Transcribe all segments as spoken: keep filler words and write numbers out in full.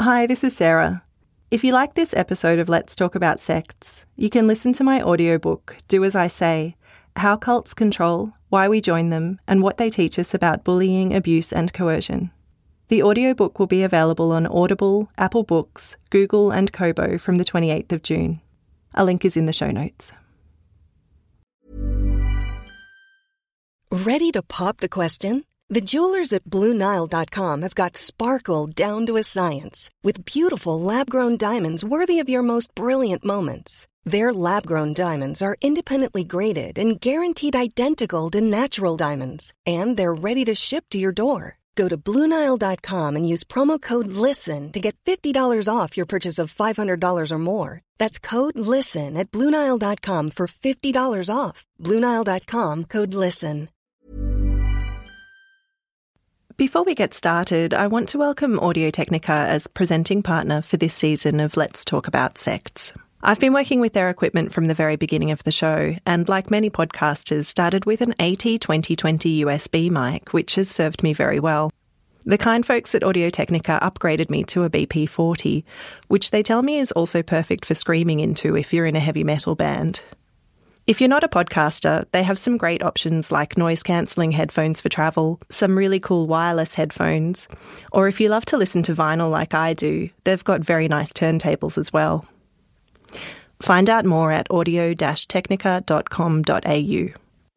Hi, this is Sarah. If you like this episode of Let's Talk About Sects, you can listen to my audiobook, Do As I Say, How Cults Control, Why We Join Them, and What They Teach Us About Bullying, Abuse and Coercion. The audiobook will be available on Audible, Apple Books, Google and Kobo from the twenty-eighth of June. A link is in the show notes. Ready to pop the question? The jewelers at Blue Nile dot com have got sparkle down to a science with beautiful lab-grown diamonds worthy of your most brilliant moments. Their lab-grown diamonds are independently graded and guaranteed identical to natural diamonds, and they're ready to ship to your door. Go to Blue Nile dot com and use promo code LISTEN to get fifty dollars off your purchase of five hundred dollars or more. That's code LISTEN at Blue Nile dot com for fifty dollars off. Blue Nile dot com, code LISTEN. Before we get started, I want to welcome Audio-Technica as presenting partner for this season of Let's Talk About Sects. I've been working with their equipment from the very beginning of the show, and like many podcasters, started with an A T twenty twenty U S B mic, which has served me very well. The kind folks at Audio-Technica upgraded me to a B P forty, which they tell me is also perfect for screaming into if you're in a heavy metal band. If you're not a podcaster, they have some great options like noise-cancelling headphones for travel, some really cool wireless headphones, or if you love to listen to vinyl like I do, they've got very nice turntables as well. Find out more at audio dash technica dot com dot a u.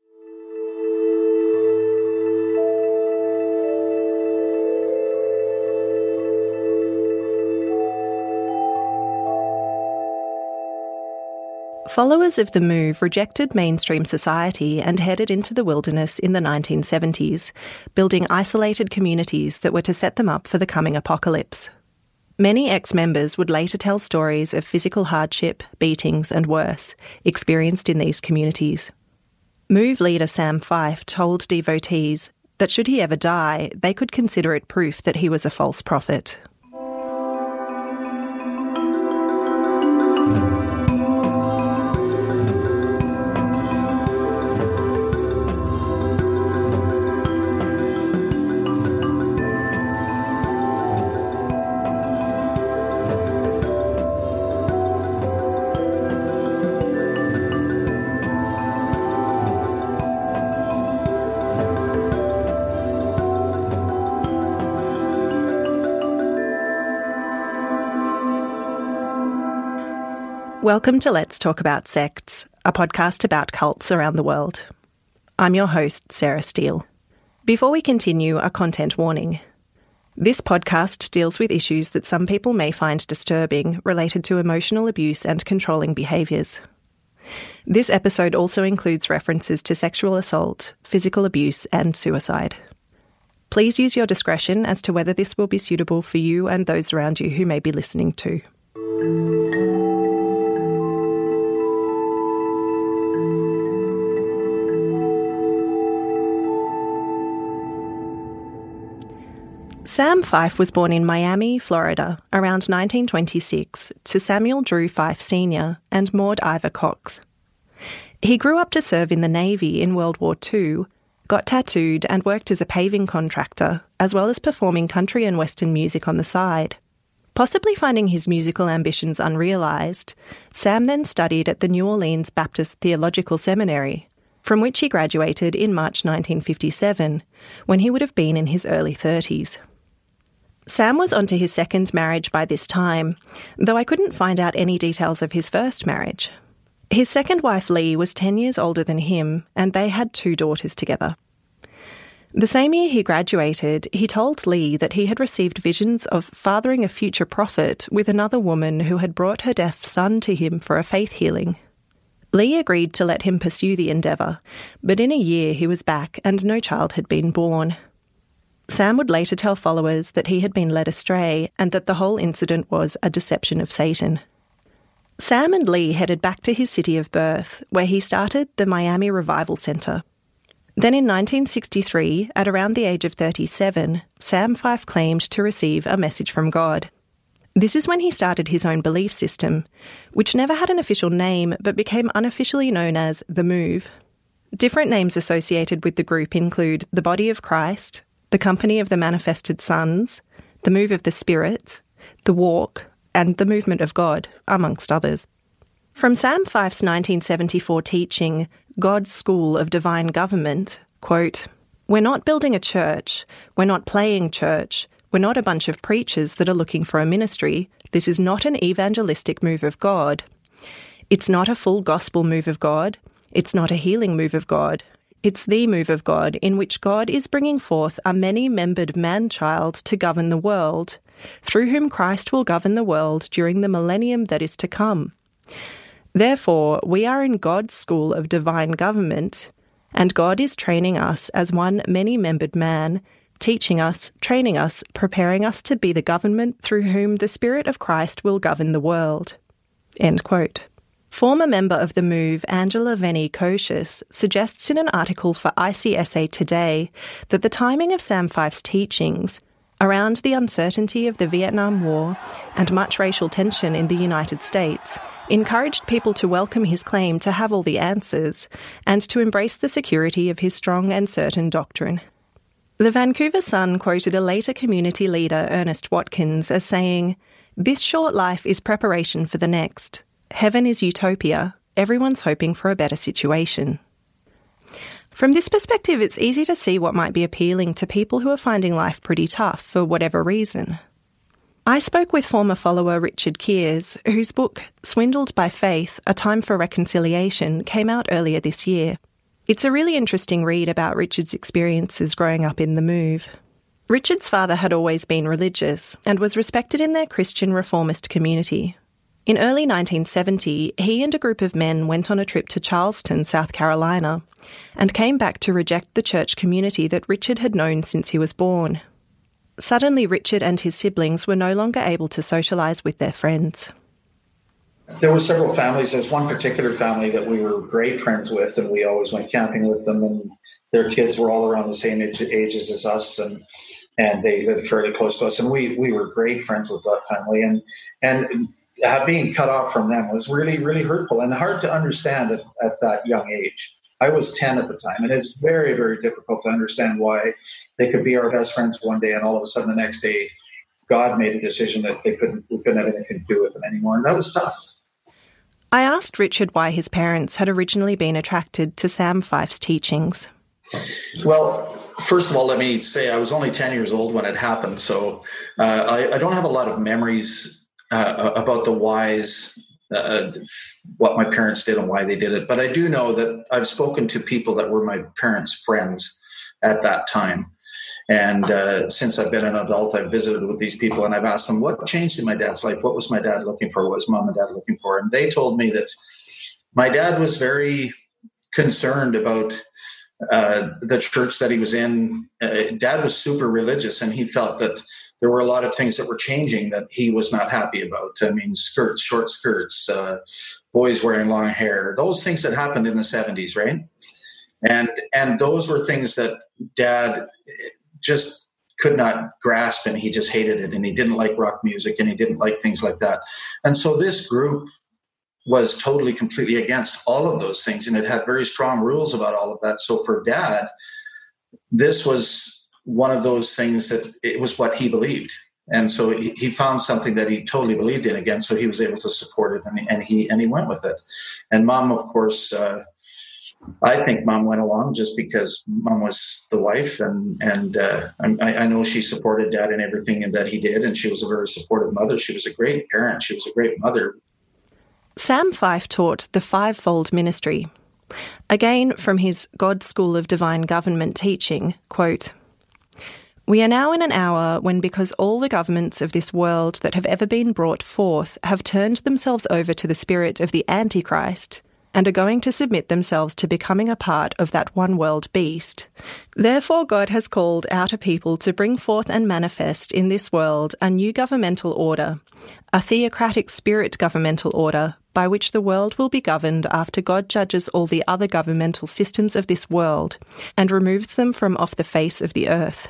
Followers of the Move rejected mainstream society and headed into the wilderness in the nineteen seventies, building isolated communities that were to set them up for the coming apocalypse. Many ex-members would later tell stories of physical hardship, beatings and worse, experienced in these communities. Move leader Sam Fife told devotees that should he ever die, they could consider it proof that he was a false prophet. Welcome to Let's Talk About Sects, a podcast about cults around the world. I'm your host, Sarah Steele. Before we continue, a content warning. This podcast deals with issues that some people may find disturbing related to emotional abuse and controlling behaviours. This episode also includes references to sexual assault, physical abuse and suicide. Please use your discretion as to whether this will be suitable for you and those around you who may be listening too. Sam Fife was born in Miami, Florida, around nineteen twenty-six, to Samuel Drew Fife Senior and Maud Ivor Cox. He grew up to serve in the Navy in World War Two, got tattooed and worked as a paving contractor, as well as performing country and western music on the side. Possibly finding his musical ambitions unrealised, Sam then studied at the New Orleans Baptist Theological Seminary, from which he graduated in March nineteen fifty-seven, when he would have been in his early thirties. Sam was onto his second marriage by this time, though I couldn't find out any details of his first marriage. His second wife, Lee, was ten years older than him, and they had two daughters together. The same year he graduated, he told Lee that he had received visions of fathering a future prophet with another woman who had brought her deaf son to him for a faith healing. Lee agreed to let him pursue the endeavour, but in a year he was back and no child had been born. Sam would later tell followers that he had been led astray and that the whole incident was a deception of Satan. Sam and Lee headed back to his city of birth, where he started the Miami Revival Center. Then in nineteen sixty-three, at around the age of thirty-seven, Sam Fife claimed to receive a message from God. This is when he started his own belief system, which never had an official name but became unofficially known as The Move. Different names associated with the group include the Body of Christ, the Company of the Manifested Sons, the Move of the Spirit, the Walk, and the Movement of God, amongst others. From Sam Fife's nineteen seventy-four teaching, God's School of Divine Government, quote, "We're not building a church, we're not playing church, we're not a bunch of preachers that are looking for a ministry. This is not an evangelistic move of God. It's not a full gospel move of God. It's not a healing move of God. It's the move of God in which God is bringing forth a many-membered man-child to govern the world, through whom Christ will govern the world during the millennium that is to come. Therefore, we are in God's school of divine government, and God is training us as one many-membered man, teaching us, training us, preparing us to be the government through whom the Spirit of Christ will govern the world." End quote. Former member of the Move, Angela Vennie-Kocius, suggests in an article for I C S A Today that the timing of Sam Fife's teachings, around the uncertainty of the Vietnam War and much racial tension in the United States, encouraged people to welcome his claim to have all the answers and to embrace the security of his strong and certain doctrine. The Vancouver Sun quoted a later community leader, Ernest Watkins, as saying, "This short life is preparation for the next. Heaven is utopia. Everyone's hoping for a better situation." From this perspective, it's easy to see what might be appealing to people who are finding life pretty tough for whatever reason. I spoke with former follower Richard Kears, whose book, Swindled by Faith, A Time for Reconciliation, came out earlier this year. It's a really interesting read about Richard's experiences growing up in the Move. Richard's father had always been religious and was respected in their Christian reformist community. In early nineteen seventy, he and a group of men went on a trip to Charleston, South Carolina, and came back to reject the church community that Richard had known since he was born. Suddenly, Richard and his siblings were no longer able to socialise with their friends. There were several families. There was one particular family that we were great friends with, and we always went camping with them, and their kids were all around the same age, ages as us, and and they lived fairly close to us, and we we were great friends with that family, and and uh, being cut off from them was really, really hurtful and hard to understand at, at that young age. I was ten at the time, and it's very, very difficult to understand why they could be our best friends one day, and all of a sudden the next day, God made a decision that they couldn't, we couldn't have anything to do with them anymore, and that was tough. I asked Richard why his parents had originally been attracted to Sam Fife's teachings. Well, first of all, let me say I was only ten years old when it happened, so uh, I, I don't have a lot of memories uh, about the whys, uh, what my parents did and why they did it. But I do know that I've spoken to people that were my parents' friends at that time. And uh, since I've been an adult, I've visited with these people and I've asked them, what changed in my dad's life? What was my dad looking for? What was mom and dad looking for? And they told me that my dad was very concerned about uh, the church that he was in. Uh, dad was super religious, and he felt that there were a lot of things that were changing that he was not happy about. I mean, skirts, short skirts, uh, boys wearing long hair, those things that happened in the seventies, right? And and those were things that Dad just could not grasp, and he just hated it, and he didn't like rock music, and he didn't like things like that. And so this group was totally, completely against all of those things, and it had very strong rules about all of that. So for Dad, this was one of those things that it was what he believed. And so he, he found something that he totally believed in again, so he was able to support it, and, and he and he went with it. And Mom, of course, uh, I think Mom went along just because Mom was the wife, and and uh, I, I know she supported Dad in everything that he did, and she was a very supportive mother. She was a great parent. She was a great mother. Sam Fife taught the fivefold ministry. Again, from his God's School of Divine Government teaching, quote, "We are now in an hour when, because all the governments of this world that have ever been brought forth have turned themselves over to the spirit of the Antichrist, and are going to submit themselves to becoming a part of that one world beast. Therefore God has called out a people to bring forth and manifest in this world a new governmental order, a theocratic spirit governmental order, by which the world will be governed after God judges all the other governmental systems of this world, and removes them from off the face of the earth.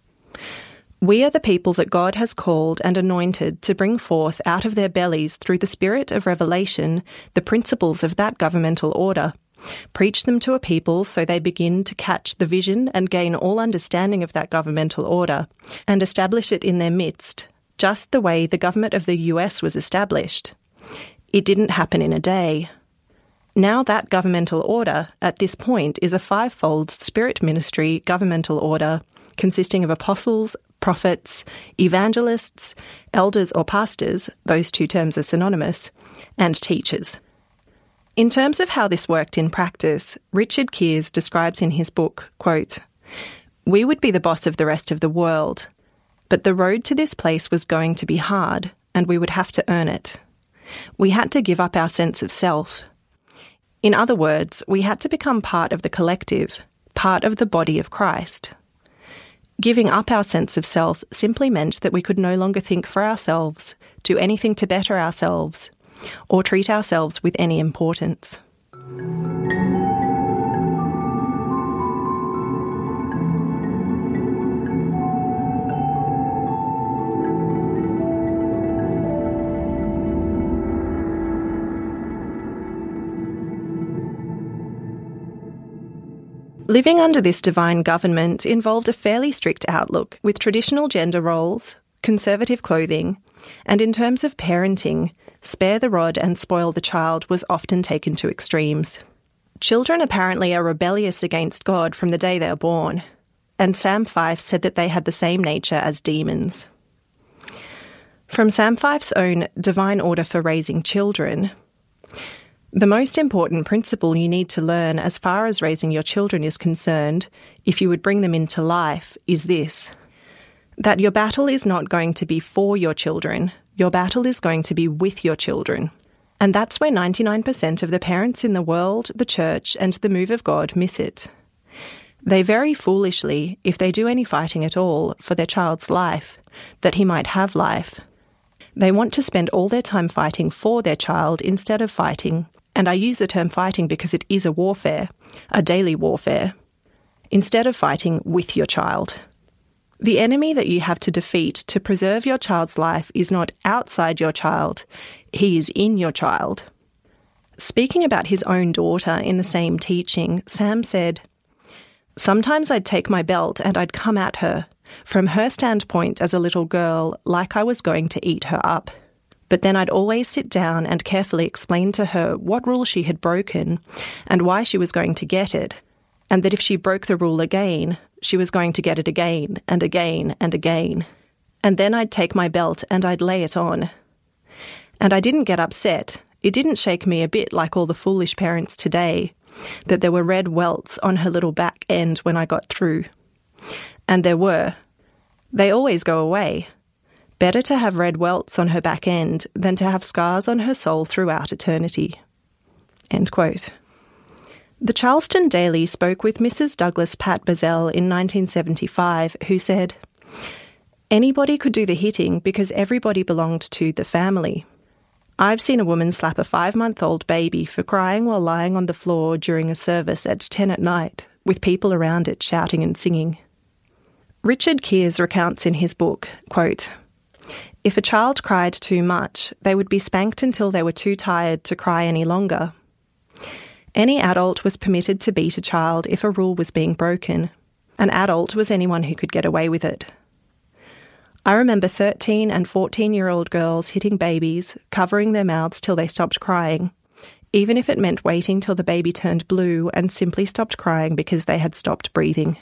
We are the people that God has called and anointed to bring forth out of their bellies through the spirit of revelation the principles of that governmental order, preach them to a people so they begin to catch the vision and gain all understanding of that governmental order, and establish it in their midst, just the way the government of the U S was established. It didn't happen in a day. Now that governmental order, at this point, is a fivefold spirit ministry governmental order consisting of apostles, prophets, evangelists, elders or pastors, those two terms are synonymous, and teachers. In terms of how this worked in practice, Richard Kears describes in his book, quote, "We would be the boss of the rest of the world, but the road to this place was going to be hard, and we would have to earn it. We had to give up our sense of self. In other words, we had to become part of the collective, part of the body of Christ. Giving up our sense of self simply meant that we could no longer think for ourselves, do anything to better ourselves, or treat ourselves with any importance." Living under this divine government involved a fairly strict outlook, with traditional gender roles, conservative clothing, and in terms of parenting, spare the rod and spoil the child was often taken to extremes. Children apparently are rebellious against God from the day they are born, and Sam Fife said that they had the same nature as demons. From Sam Fife's own Divine Order for Raising Children, the most important principle you need to learn as far as raising your children is concerned, if you would bring them into life, is this: that your battle is not going to be for your children, your battle is going to be with your children. And that's where ninety-nine percent of the parents in the world, the church, and the move of God miss it. They very foolishly, if they do any fighting at all for their child's life, that he might have life, they want to spend all their time fighting for their child instead of fighting, and I use the term fighting because it is a warfare, a daily warfare, instead of fighting with your child. The enemy that you have to defeat to preserve your child's life is not outside your child, he is in your child. Speaking about his own daughter in the same teaching, Sam said, "Sometimes I'd take my belt and I'd come at her, from her standpoint as a little girl, like I was going to eat her up. But then I'd always sit down and carefully explain to her what rule she had broken and why she was going to get it, and that if she broke the rule again, she was going to get it again and again and again. And then I'd take my belt and I'd lay it on. And I didn't get upset. It didn't shake me a bit like all the foolish parents today, that there were red welts on her little back end when I got through. And there were. They always go away. Better to have red welts on her back end than to have scars on her soul throughout eternity." End quote. The Charleston Daily spoke with Missus Douglas Pat Bazell in nineteen seventy-five, who said, "Anybody could do the hitting because everybody belonged to the family. I've seen a woman slap a five-month-old baby for crying while lying on the floor during a service at ten at night, with people around it shouting and singing." Richard Kears recounts in his book, quote, "If a child cried too much, they would be spanked until they were too tired to cry any longer. Any adult was permitted to beat a child if a rule was being broken. An adult was anyone who could get away with it. I remember thirteen and fourteen-year-old girls hitting babies, covering their mouths till they stopped crying, even if it meant waiting till the baby turned blue and simply stopped crying because they had stopped breathing."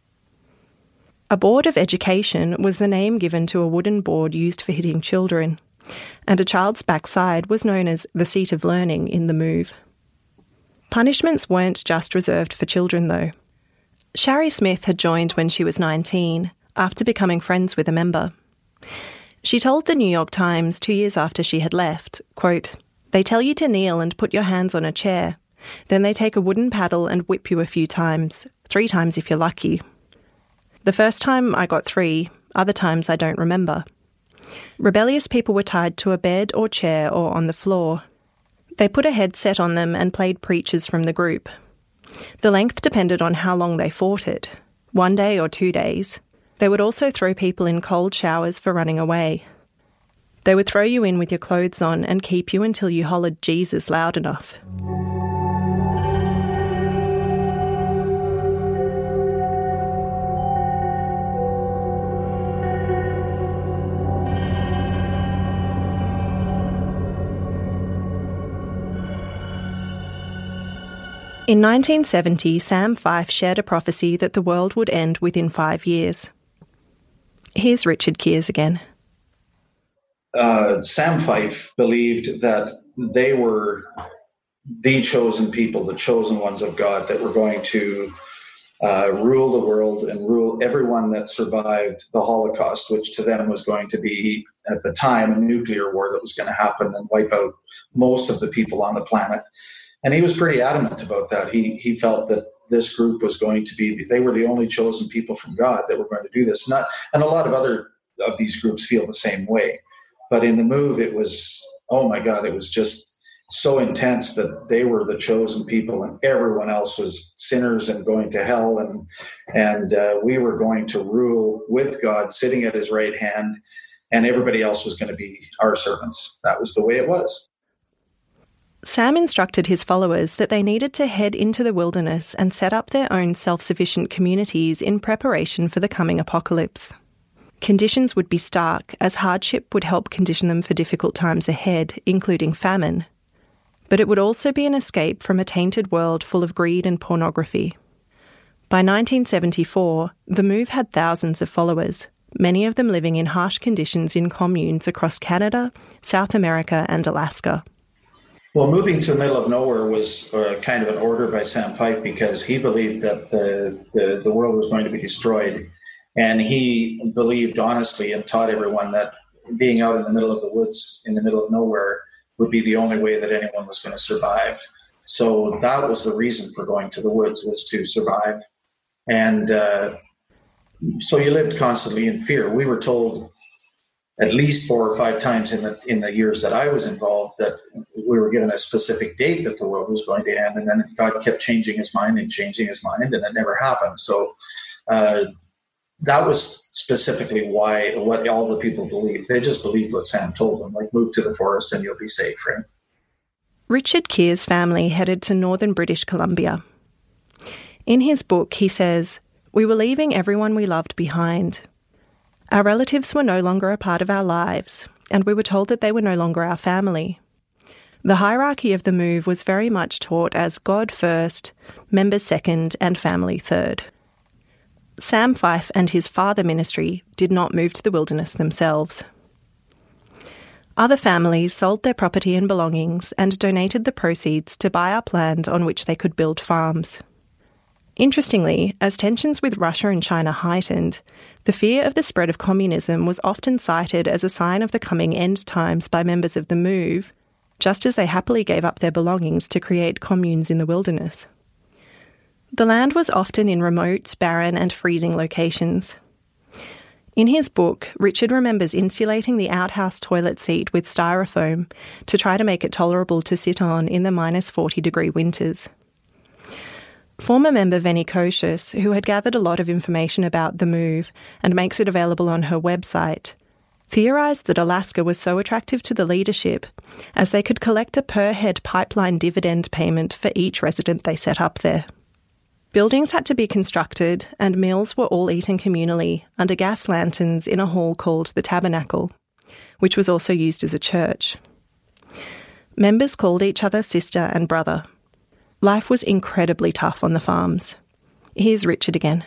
A board of education was the name given to a wooden board used for hitting children, and a child's backside was known as the seat of learning in the move. Punishments weren't just reserved for children, though. Shari Smith had joined when she was nineteen, after becoming friends with a member. She told the New York Times two years after she had left, quote, "They tell you to kneel and put your hands on a chair. Then they take a wooden paddle and whip you a few times, three times if you're lucky. The first time I got three, other times I don't remember. Rebellious people were tied to a bed or chair or on the floor. They put a headset on them and played preachers from the group. The length depended on how long they fought it, one day or two days. They would also throw people in cold showers for running away. They would throw you in with your clothes on and keep you until you hollered Jesus loud enough." In nineteen seventy, Sam Fife shared a prophecy that the world would end within five years. Here's Richard Kears again. Uh, Sam Fife believed that they were the chosen people, the chosen ones of God, that were going to uh, rule the world and rule everyone that survived the Holocaust, which to them was going to be, at the time, a nuclear war that was going to happen and wipe out most of the people on the planet. And he was pretty adamant about that. He he felt that this group was going to be, they were the only chosen people from God that were going to do this. Not, and a lot of other of these groups feel the same way. But in the move, it was, oh my God, it was just so intense that they were the chosen people and everyone else was sinners and going to hell. And, and uh, we were going to rule with God sitting at his right hand, and everybody else was going to be our servants. That was the way it was. Sam instructed his followers that they needed to head into the wilderness and set up their own self-sufficient communities in preparation for the coming apocalypse. Conditions would be stark, as hardship would help condition them for difficult times ahead, including famine. But it would also be an escape from a tainted world full of greed and pornography. By nineteen seventy-four, the move had thousands of followers, many of them living in harsh conditions in communes across Canada, South America and Alaska. Well, moving to the middle of nowhere was uh, kind of an order by Sam Fife because he believed that the, the, the world was going to be destroyed. And he believed honestly and taught everyone that being out in the middle of the woods, in the middle of nowhere, would be the only way that anyone was going to survive. So that was the reason for going to the woods, was to survive. And uh, so you lived constantly in fear. We were told at least four or five times in the in the years that I was involved that we were given a specific date that the world was going to end, and then God kept changing his mind and changing his mind, and it never happened. So uh, that was specifically why what all the people believed. They just believed what Sam told them, like move to the forest and you'll be safe, right? Richard Kears' family headed to northern British Columbia. In his book, he says, "We were leaving everyone we loved behind. Our relatives were no longer a part of our lives, and we were told that they were no longer our family. The hierarchy of the move was very much taught as God first, members second, and family third." Sam Fife and his father ministry did not move to the wilderness themselves. Other families sold their property and belongings and donated the proceeds to buy up land on which they could build farms. Interestingly, as tensions with Russia and China heightened, the fear of the spread of communism was often cited as a sign of the coming end times by members of the move, just as they happily gave up their belongings to create communes in the wilderness. The land was often in remote, barren and freezing locations. In his book, Richard remembers insulating the outhouse toilet seat with styrofoam to try to make it tolerable to sit on in the minus forty degree winters. Former member Venny Kocius, who had gathered a lot of information about the move and makes it available on her website, theorised that Alaska was so attractive to the leadership as they could collect a per-head pipeline dividend payment for each resident they set up there. Buildings had to be constructed and meals were all eaten communally under gas lanterns in a hall called the Tabernacle, which was also used as a church. Members called each other sister and brother. Life was incredibly tough on the farms. Here's Richard again.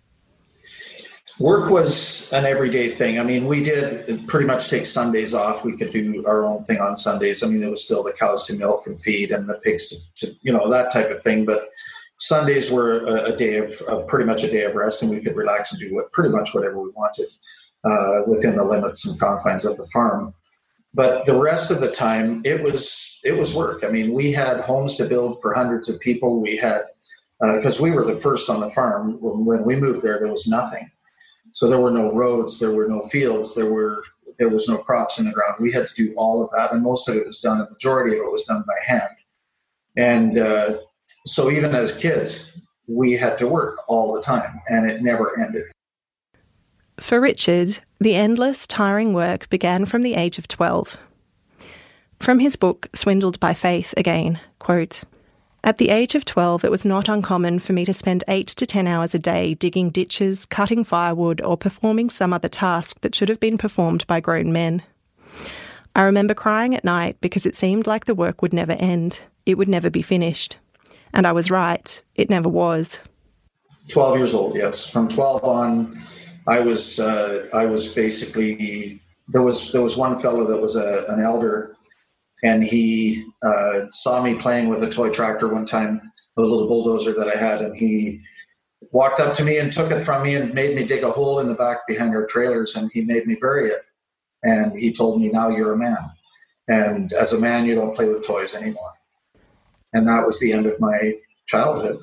Work was an everyday thing. I mean, we did pretty much take Sundays off. We could do our own thing on Sundays. I mean, there was still the cows to milk and feed and the pigs to, to you know, that type of thing. But Sundays were a, a day of, of pretty much a day of rest, and we could relax and do what, pretty much whatever we wanted uh, within the limits and confines of the farm. But the rest of the time, it was it was work. I mean, we had homes to build for hundreds of people. We had, because uh, we were the first on the farm. When, when we moved there, there was nothing. So there were no roads, there were no fields, there were there was no crops in the ground. We had to do all of that, and most of it was done, the majority of it was done by hand. And uh, so even as kids, we had to work all the time, and it never ended. For Richard, the endless, tiring work began from the age of twelve. From his book, Swindled by Faith, again, quote, "At the age of twelve, it was not uncommon for me to spend eight to ten hours a day digging ditches, cutting firewood, or performing some other task that should have been performed by grown men. I remember crying at night because it seemed like the work would never end. It would never be finished. And I was right, it never was. twelve years old, yes. From twelve on, I was uh, I was basically, there was there was one fellow that was a, an elder, and he uh, saw me playing with a toy tractor one time, a little bulldozer that I had, and he walked up to me and took it from me and made me dig a hole in the back behind our trailers, and he made me bury it. And he told me, now you're a man. And as a man, you don't play with toys anymore. And that was the end of my childhood.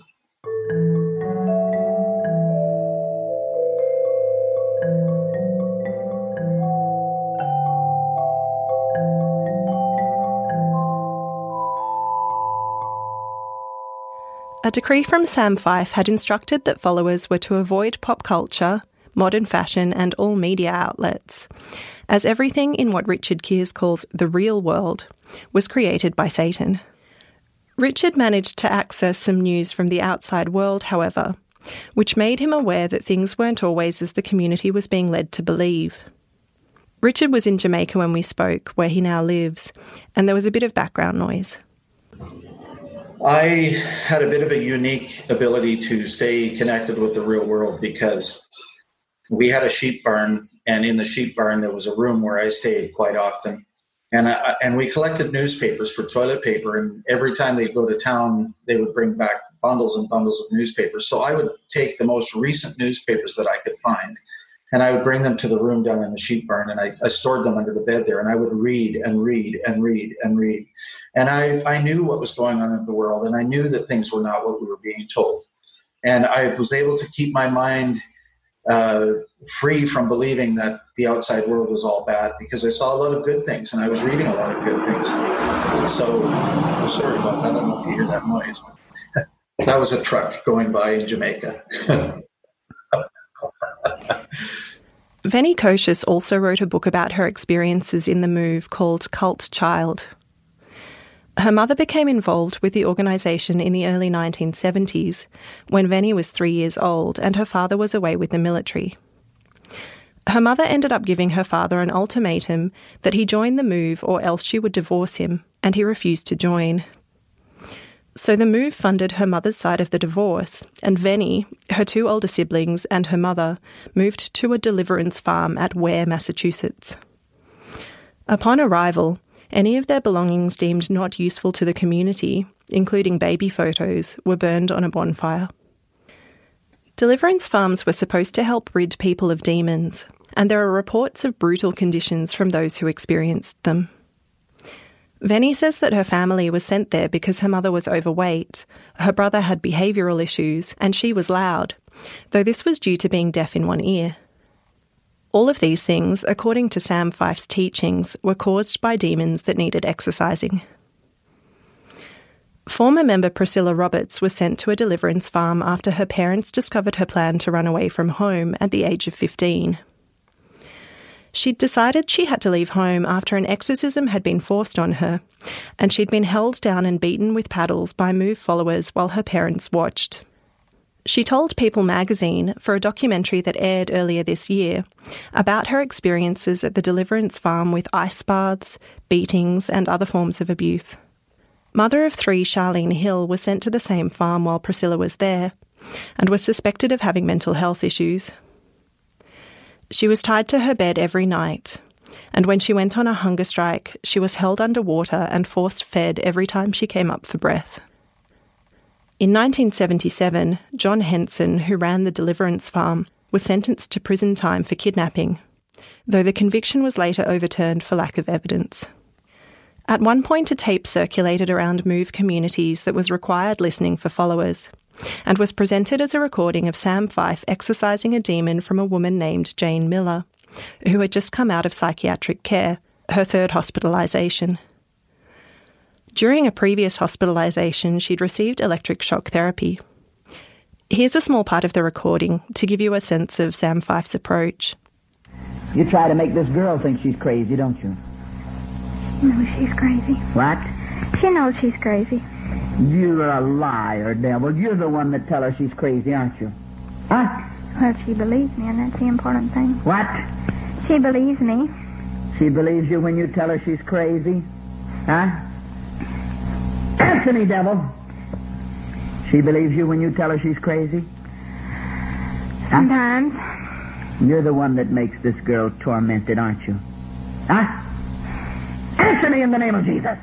A decree from Sam Fife had instructed that followers were to avoid pop culture, modern fashion and all media outlets, as everything in what Richard Kears calls the real world was created by Satan. Richard managed to access some news from the outside world, however, which made him aware that things weren't always as the community was being led to believe. Richard was in Jamaica when we spoke, where he now lives, and there was a bit of background noise. I had a bit of a unique ability to stay connected with the real world because we had a sheep barn, and in the sheep barn there was a room where I stayed quite often. And I, and we collected newspapers for toilet paper, and every time they'd go to town, they would bring back bundles and bundles of newspapers. So I would take the most recent newspapers that I could find, and I would bring them to the room down in the sheep barn, and I, I stored them under the bed there, and I would read and read and read and read. And I, I knew what was going on in the world, and I knew that things were not what we were being told. And I was able to keep my mind uh, free from believing that the outside world was all bad, because I saw a lot of good things, and I was reading a lot of good things. So, sorry about that. I don't know if you hear that noise, but that was a truck going by in Jamaica. Venny Koshis also wrote a book about her experiences in the move called Cult Child. Her mother became involved with the organisation in the early nineteen seventies, when Venny was three years old and her father was away with the military. Her mother ended up giving her father an ultimatum that he join the move or else she would divorce him, and he refused to join. So the move funded her mother's side of the divorce, and Venny, her two older siblings and her mother moved to a deliverance farm at Ware, Massachusetts. Upon arrival, any of their belongings deemed not useful to the community, including baby photos, were burned on a bonfire. Deliverance farms were supposed to help rid people of demons, and there are reports of brutal conditions from those who experienced them. Venny says that her family was sent there because her mother was overweight, her brother had behavioural issues, and she was loud, though this was due to being deaf in one ear. All of these things, according to Sam Fife's teachings, were caused by demons that needed exorcising. Former member Priscilla Roberts was sent to a deliverance farm after her parents discovered her plan to run away from home at the age of fifteen. She'd decided she had to leave home after an exorcism had been forced on her, and she'd been held down and beaten with paddles by Move followers while her parents watched. She told People magazine, for a documentary that aired earlier this year, about her experiences at the Deliverance Farm with ice baths, beatings and other forms of abuse. Mother of three Charlene Hill was sent to the same farm while Priscilla was there, and was suspected of having mental health issues. She was tied to her bed every night, and when she went on a hunger strike, she was held underwater and force-fed every time she came up for breath. In nineteen seventy-seven, John Henson, who ran the Deliverance Farm, was sentenced to prison time for kidnapping, though the conviction was later overturned for lack of evidence. At one point, a tape circulated around Move communities that was required listening for followers, and was presented as a recording of Sam Fife exorcising a demon from a woman named Jane Miller, who had just come out of psychiatric care, her third hospitalisation. During a previous hospitalisation, she'd received electric shock therapy. Here's a small part of the recording to give you a sense of Sam Fife's approach. You try to make this girl think she's crazy, don't you? She knows she's crazy. What? She knows she's crazy. You're a liar, devil. You're the one that tell her she's crazy, aren't you? Huh? Well, she believes me, and that's the important thing. What? She believes me. She believes you when you tell her she's crazy? Huh? Answer me, devil. She believes you when you tell her she's crazy? Sometimes. Huh? You're the one that makes this girl tormented, aren't you? Huh? Answer me in the name of Jesus.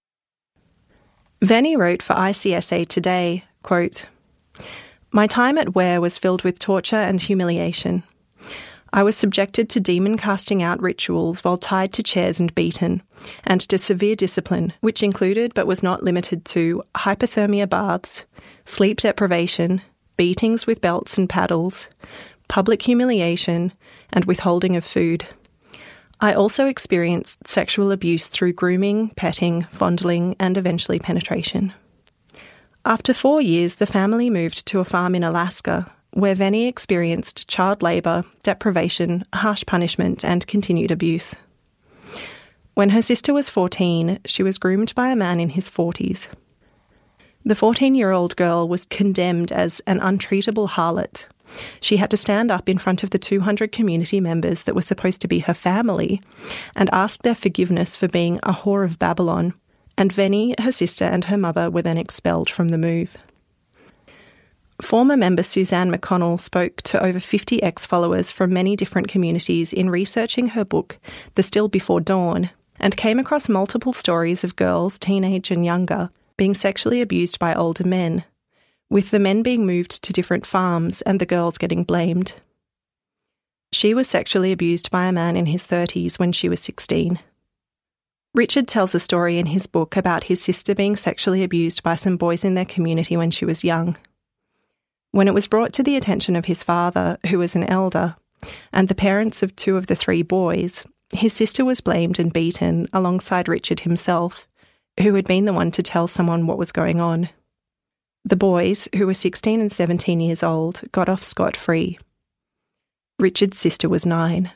Venny wrote for I C S A Today, quote, "My time at Ware was filled with torture and humiliation. I was subjected to demon-casting out rituals while tied to chairs and beaten, and to severe discipline, which included but was not limited to hypothermia baths, sleep deprivation, beatings with belts and paddles, public humiliation, and withholding of food. I also experienced sexual abuse through grooming, petting, fondling, and eventually penetration." After four years, the family moved to a farm in Alaska, where Venny experienced child labour, deprivation, harsh punishment, and continued abuse. When her sister was fourteen, she was groomed by a man in his forties. The fourteen-year-old girl was condemned as an untreatable harlot. She had to stand up in front of the two hundred community members that were supposed to be her family and ask their forgiveness for being a whore of Babylon, and Venny, her sister, and her mother were then expelled from the move. Former member Suzanne McConnell spoke to over fifty ex-followers from many different communities in researching her book, The Still Before Dawn, and came across multiple stories of girls, teenage and younger, being sexually abused by older men, with the men being moved to different farms and the girls getting blamed. She was sexually abused by a man in his thirties when she was sixteen. Richard tells a story in his book about his sister being sexually abused by some boys in their community when she was young. When it was brought to the attention of his father, who was an elder, and the parents of two of the three boys, his sister was blamed and beaten alongside Richard himself, who had been the one to tell someone what was going on. The boys, who were sixteen and seventeen years old, got off scot-free. Richard's sister was nine.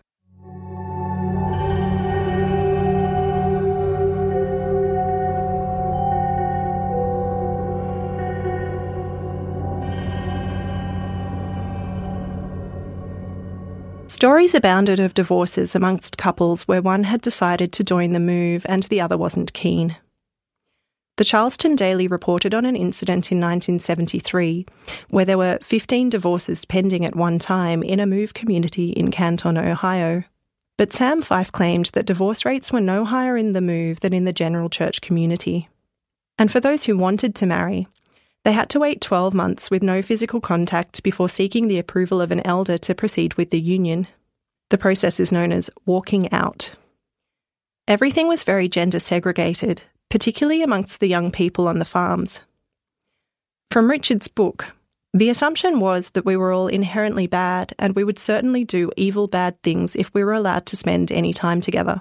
Stories abounded of divorces amongst couples where one had decided to join the move and the other wasn't keen. The Charleston Daily reported on an incident in nineteen seventy-three where there were fifteen divorces pending at one time in a move community in Canton, Ohio. But Sam Fife claimed that divorce rates were no higher in the move than in the general church community. And for those who wanted to marry, they had to wait twelve months with no physical contact before seeking the approval of an elder to proceed with the union. The process is known as walking out. Everything was very gender segregated, particularly amongst the young people on the farms. From Richard's book, the assumption was that we were all inherently bad and we would certainly do evil bad things if we were allowed to spend any time together.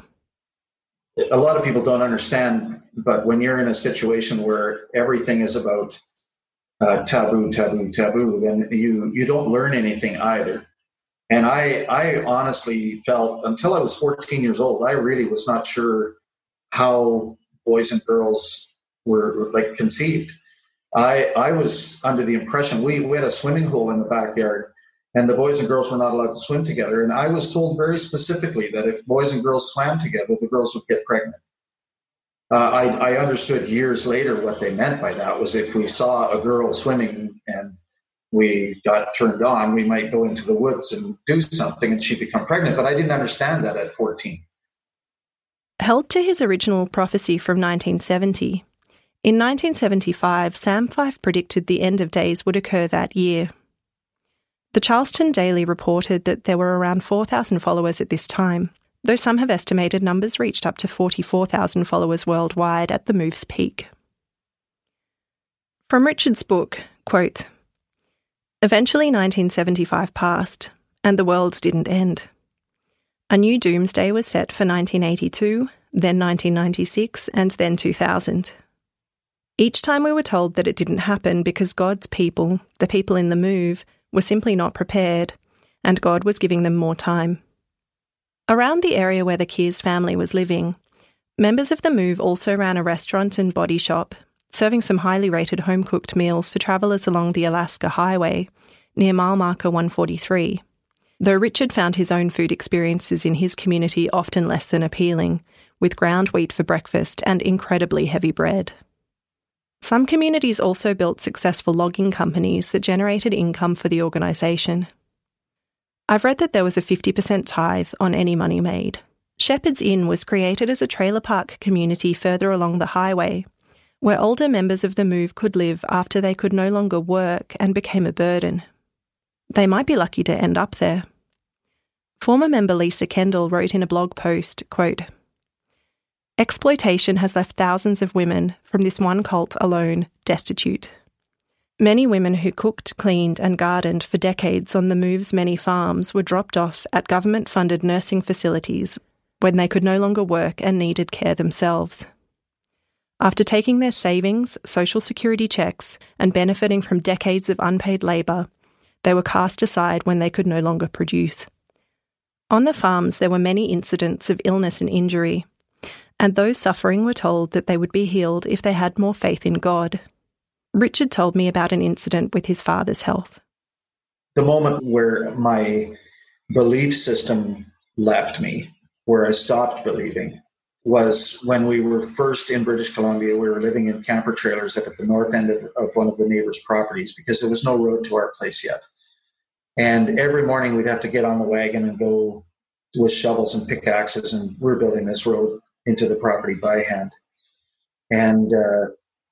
A lot of people don't understand, but when you're in a situation where everything is about uh, taboo, taboo, taboo, then you, you don't learn anything either. And I, I honestly felt, until I was fourteen years old, I really was not sure how boys and girls were like conceived. I I was under the impression we, we had a swimming hole in the backyard and the boys and girls were not allowed to swim together. And I was told very specifically that if boys and girls swam together, the girls would get pregnant. Uh, I, I understood years later what they meant by that was if we saw a girl swimming and we got turned on, we might go into the woods and do something and she'd become pregnant. But I didn't understand that at fourteen. Held to his original prophecy from nineteen seventy, in nineteen seventy-five, Sam Fife predicted the end of days would occur that year. The Charleston Daily reported that there were around four thousand followers at this time, though some have estimated numbers reached up to forty-four thousand followers worldwide at the move's peak. From Richard's book, quote, "Eventually nineteen seventy-five passed, and the world didn't end. A new doomsday was set for nineteen eighty-two, then nineteen ninety-six, and then two thousand. Each time we were told that it didn't happen because God's people, the people in the move, were simply not prepared, and God was giving them more time. Around the area where the Kears family was living, members of the move also ran a restaurant and body shop, serving some highly rated home-cooked meals for travellers along the Alaska Highway, near mile marker one forty-three. Though Richard found his own food experiences in his community often less than appealing, with ground wheat for breakfast and incredibly heavy bread. Some communities also built successful logging companies that generated income for the organisation. I've read that there was a fifty percent tithe on any money made. Shepherd's Inn was created as a trailer park community further along the highway, where older members of the move could live after they could no longer work and became a burden. They might be lucky to end up there. Former member Lisa Kendall wrote in a blog post, quote, "Exploitation has left thousands of women from this one cult alone destitute. Many women who cooked, cleaned and gardened for decades on the move's many farms were dropped off at government-funded nursing facilities when they could no longer work and needed care themselves. After taking their savings, social security checks and benefiting from decades of unpaid labour, they were cast aside when they could no longer produce. On the farms there were many incidents of illness and injury, and those suffering were told that they would be healed if they had more faith in God. Richard told me about an incident with his father's health. The moment where my belief system left me, where I stopped believing, was when we were first in British Columbia. We were living in camper trailers up at the north end of, of one of the neighbors' properties because there was no road to our place yet. And every morning we'd have to get on the wagon and go with shovels and pickaxes, and we're building this road into the property by hand. And uh,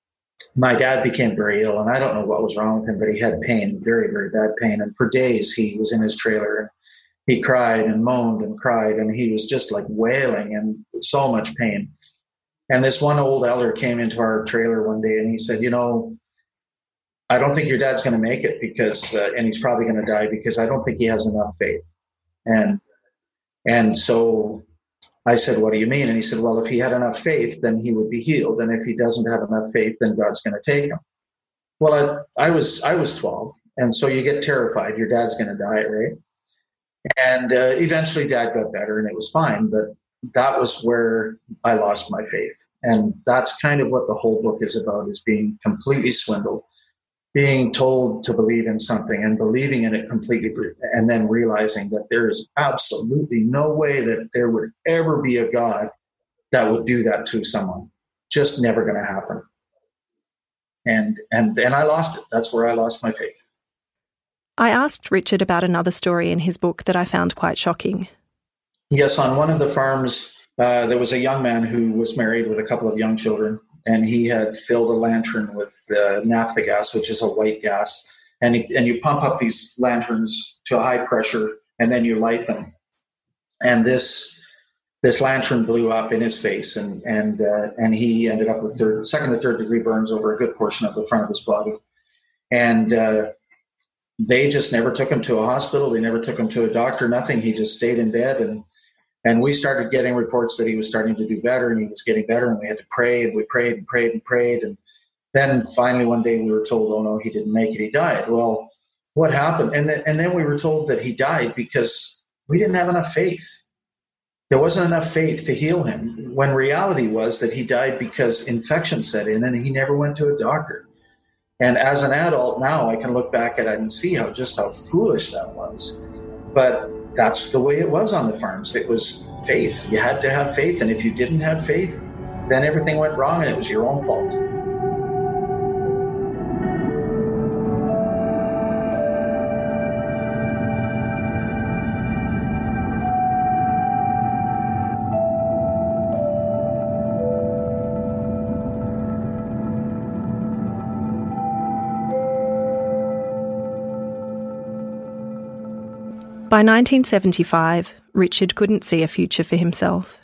my dad became very ill, and I don't know what was wrong with him, but he had pain, very, very bad pain. And for days he was in his trailer, and he cried and moaned and cried, and he was just like wailing and so much pain. And this one old elder came into our trailer one day and he said, you know, I don't think your dad's going to make it because, uh, and he's probably going to die because I don't think he has enough faith. And, and so I said, what do you mean? And he said, well, if he had enough faith, then he would be healed. And if he doesn't have enough faith, then God's going to take him. Well, I, I was, I was twelve. And so you get terrified. Your dad's going to die, right? And uh, eventually Dad got better and it was fine, but that was where I lost my faith. And that's kind of what the whole book is about, is being completely swindled, being told to believe in something and believing in it completely, and then realizing that there is absolutely no way that there would ever be a God that would do that to someone. Just never going to happen. And, and, and I lost it. That's where I lost my faith. I asked Richard about another story in his book that I found quite shocking. Yes, on one of the farms, uh, there was a young man who was married with a couple of young children, and he had filled a lantern with uh, naphtha gas, which is a white gas, and, he, and you pump up these lanterns to a high pressure, and then you light them. And this this lantern blew up in his face, and and uh, and he ended up with third, second or third degree burns over a good portion of the front of his body. And uh, they just never took him to a hospital. They never took him to a doctor, nothing. He just stayed in bed. And, and we started getting reports that he was starting to do better and he was getting better. And we had to pray, and we prayed and prayed and prayed. And then finally one day we were told, oh no, he didn't make it. He died. Well, what happened? And then, and then we were told that he died because we didn't have enough faith. There wasn't enough faith to heal him, when reality was that he died because infection set in and he never went to a doctor. And as an adult now, I can look back at it and see how just how foolish that was. But that's the way it was on the farms. It was faith. You had to have faith. And if you didn't have faith, then everything went wrong and it was your own fault. By nineteen seventy-five, Richard couldn't see a future for himself.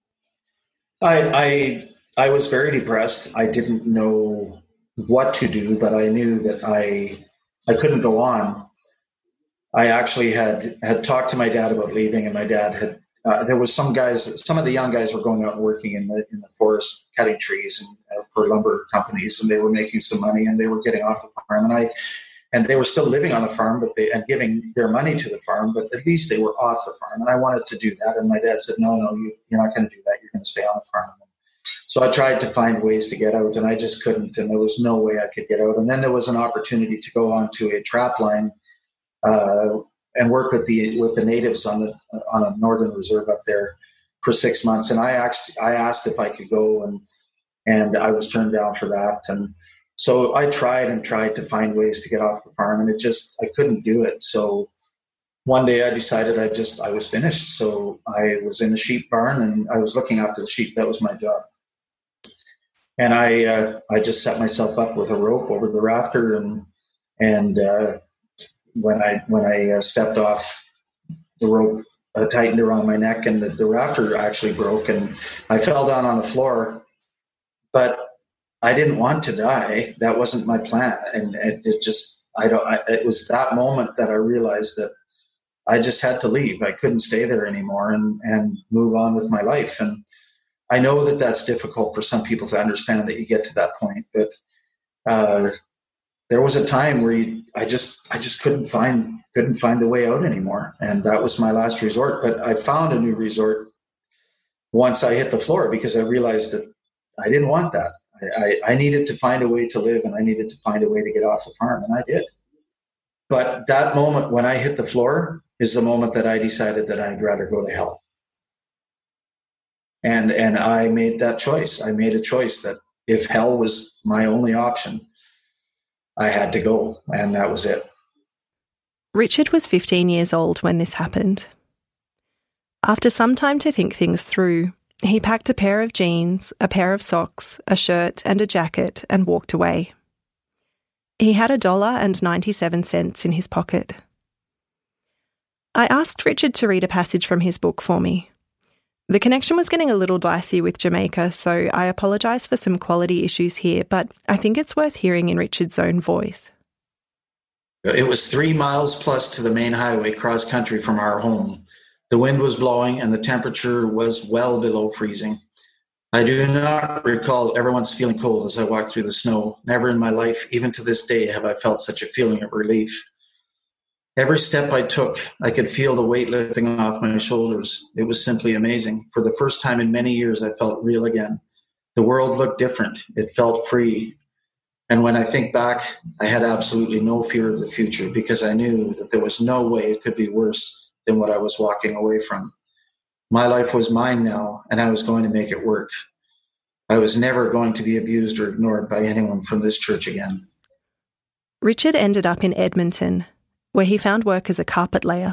I, I I was very depressed. I didn't know what to do, but I knew that I I couldn't go on. I actually had had talked to my dad about leaving, and my dad had. Uh, there was some guys. Some of the young guys were going out and working in the in the forest, cutting trees and uh, for lumber companies, and they were making some money, and they were getting off the farm, and I. And they were still living on the farm, but they and giving their money to the farm, but at least they were off the farm. And I wanted to do that. And my dad said, no, no, you, you're not going to do that. You're going to stay on the farm. So I tried to find ways to get out, and I just couldn't. And there was no way I could get out. And then there was an opportunity to go onto a trap line uh, and work with the with the natives on the on a northern reserve up there for six months. And I asked I asked if I could go, and and I was turned down for that. And So I tried and tried to find ways to get off the farm, and it just, I couldn't do it. So one day I decided I just, I was finished. So I was in the sheep barn and I was looking after the sheep. That was my job. And I, uh, I just set myself up with a rope over the rafter, and, and, uh, when I, when I uh, stepped off, the rope uh, tightened around my neck, and the, the rafter actually broke, and I fell down on the floor, but I didn't want to die. That wasn't my plan. And it, it just, I don't, I, it was that moment that I realized that I just had to leave. I couldn't stay there anymore and, and move on with my life. And I know that that's difficult for some people to understand, that you get to that point, but, uh, there was a time where you, I just, I just couldn't find, couldn't find the way out anymore. And that was my last resort. But I found a new resort once I hit the floor, because I realized that I didn't want that. I, I, I needed to find a way to live, and I needed to find a way to get off the farm, and I did. But that moment when I hit the floor is the moment that I decided that I'd rather go to hell. And, and I made that choice. I made a choice that if hell was my only option, I had to go, and that was it. Richard was fifteen years old when this happened. After some time to think things through, he packed a pair of jeans, a pair of socks, a shirt and a jacket and walked away. He had a dollar and ninety-seven cents in his pocket. I asked Richard to read a passage from his book for me. The connection was getting a little dicey with Jamaica, so I apologise for some quality issues here, but I think it's worth hearing in Richard's own voice. It was three miles plus to the main highway cross country from our home. The wind was blowing and the temperature was well below freezing. I do not recall ever once feeling cold as I walked through the snow. Never in my life, even to this day, have I felt such a feeling of relief. Every step I took, I could feel the weight lifting off my shoulders. It was simply amazing. For the first time in many years, I felt real again. The world looked different. It felt free. And when I think back, I had absolutely no fear of the future, because I knew that there was no way it could be worse than what I was walking away from. My life was mine now, and I was going to make it work. I was never going to be abused or ignored by anyone from this church again. Richard ended up in Edmonton, where he found work as a carpet layer.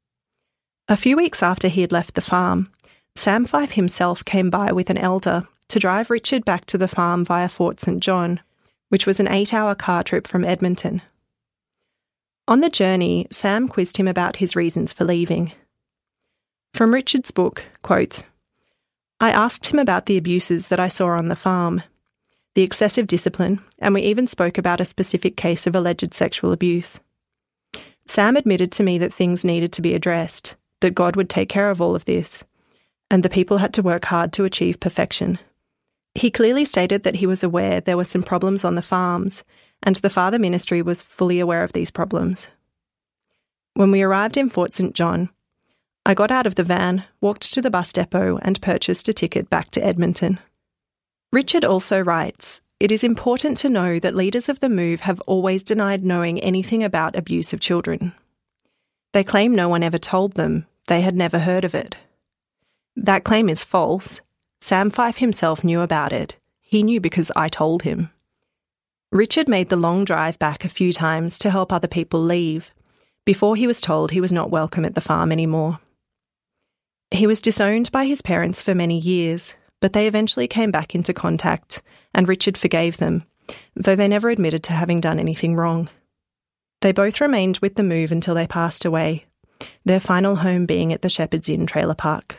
A few weeks after he had left the farm, Sam Fife himself came by with an elder to drive Richard back to the farm via Fort Saint John, which was an eight-hour car trip from Edmonton. On the journey, Sam quizzed him about his reasons for leaving. From Richard's book, quote, I asked him about the abuses that I saw on the farm, the excessive discipline, and we even spoke about a specific case of alleged sexual abuse. Sam admitted to me that things needed to be addressed, that God would take care of all of this, and the people had to work hard to achieve perfection. He clearly stated that he was aware there were some problems on the farms, and the father ministry was fully aware of these problems. When we arrived in Fort Saint John, I got out of the van, walked to the bus depot, and purchased a ticket back to Edmonton. Richard also writes, it is important to know that leaders of the move have always denied knowing anything about abuse of children. They claim no one ever told them, they had never heard of it. That claim is false. Sam Fife himself knew about it. He knew because I told him. Richard made the long drive back a few times to help other people leave, before he was told he was not welcome at the farm anymore. He was disowned by his parents for many years, but they eventually came back into contact, and Richard forgave them, though they never admitted to having done anything wrong. They both remained with the move until they passed away, their final home being at the Shepherd's Inn trailer park.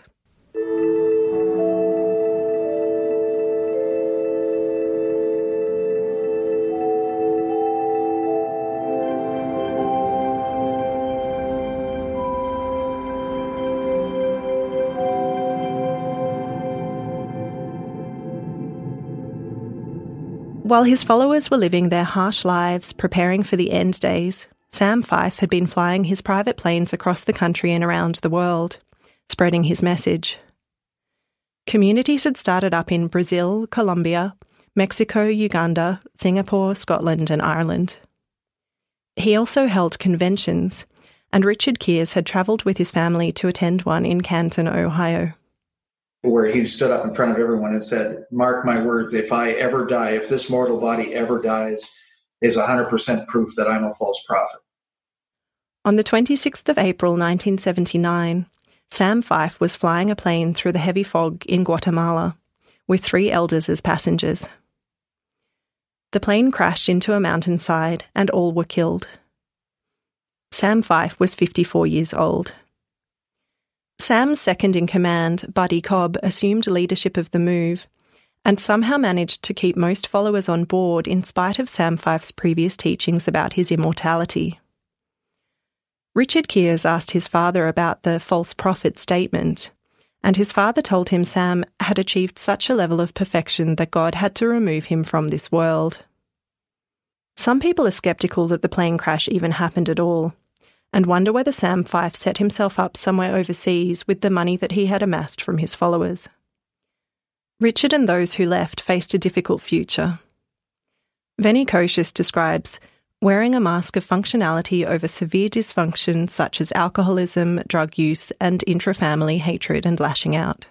While his followers were living their harsh lives, preparing for the end days, Sam Fife had been flying his private planes across the country and around the world, spreading his message. Communities had started up in Brazil, Colombia, Mexico, Uganda, Singapore, Scotland and Ireland. He also held conventions, and Richard Kears had travelled with his family to attend one in Canton, Ohio. where he stood up in front of everyone and said, "Mark my words, if I ever die, if this mortal body ever dies, is one hundred percent proof that I'm a false prophet." On the twenty-sixth of April nineteen seventy-nine, Sam Fife was flying a plane through the heavy fog in Guatemala, with three elders as passengers. The plane crashed into a mountainside and all were killed. Sam Fife was fifty-four years old. Sam's second-in-command, Buddy Cobb, assumed leadership of the move and somehow managed to keep most followers on board in spite of Sam Fife's previous teachings about his immortality. Richard Kears asked his father about the false prophet statement, and his father told him Sam had achieved such a level of perfection that God had to remove him from this world. Some people are sceptical that the plane crash even happened at all, and wonder whether Sam Fife set himself up somewhere overseas with the money that he had amassed from his followers. Richard and those who left faced a difficult future. Venny Koshius describes wearing a mask of functionality over severe dysfunction such as alcoholism, drug use, and intra-family hatred and lashing out.